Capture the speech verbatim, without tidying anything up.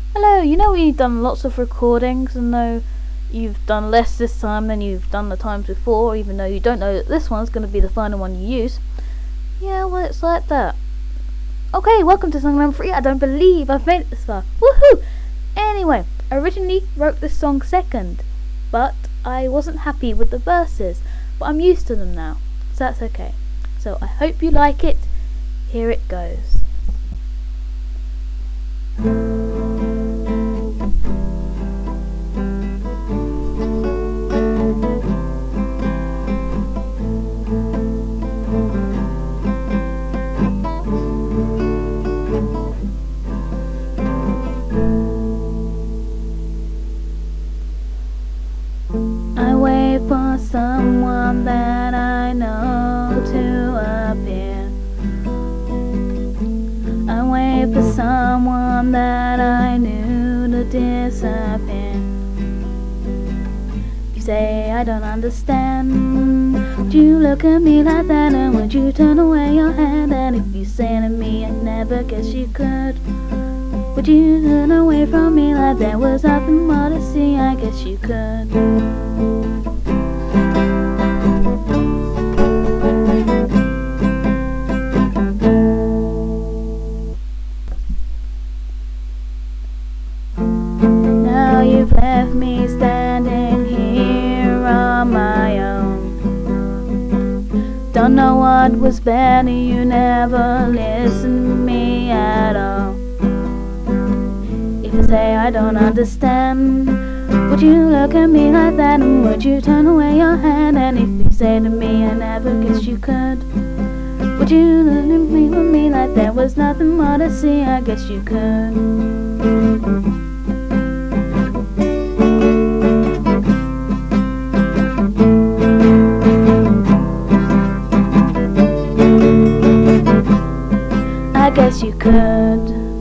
Hello, you know we've done lots of recordings, and though you've done less this time than you've done the times before, even though you don't know that this one's going to be the final one you use. Yeah, well, it's like that. Okay, welcome to song number three. I don't believe I've made it this far. Woohoo! Anyway, I originally wrote this song second, but I wasn't happy with the verses, but I'm used to them now, so that's okay. So I hope you like it. Here it goes. I wait for someone that I know to appear. I wait for someone that I knew to disappear. You say I don't understand. Would you look at me like that, and would you turn away your head? And if you say to me I never guess you could, would you turn away from me like there was nothing more to see? I guess you could. Now you've left me standing here on my own. Don't know what was better, you never listened to me at all. If you say I don't understand, would you look at me like that, and would you turn away your head? And if you say to me I never guess you could, would you look at me with me like there was nothing more to see? I guess you could. I guess you could.